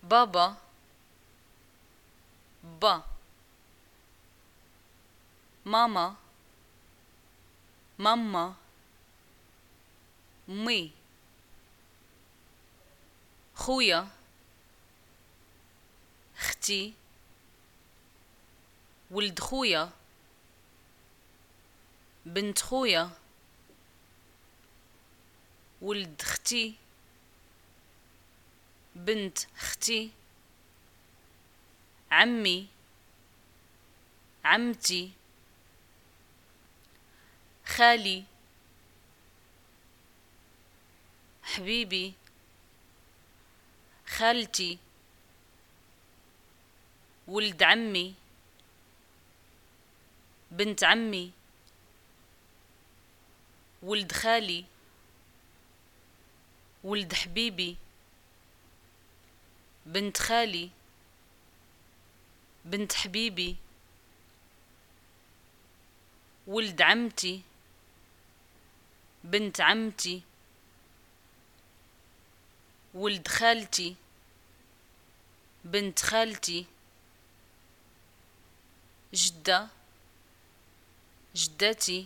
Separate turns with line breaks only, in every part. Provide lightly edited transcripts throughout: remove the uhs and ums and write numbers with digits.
بابا، با. ماما، ماما، مي. خويا، اختي، ولد خويا، بنت خويا، ولد اختي، بنت اختي، عمي، عمتي، خالي، حبيبي، خالتي، ولد عمي، بنت عمي، ولد خالي، ولد حبيبي، بنت خالي، بنت حبيبي، ولد عمتي، بنت عمتي، ولد خالتي، بنت خالتي، جدة، جدتي،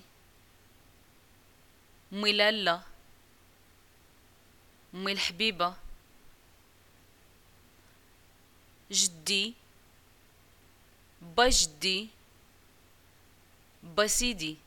مي لالا، مي الحبيبة، جدي، بجدي، بسيدي.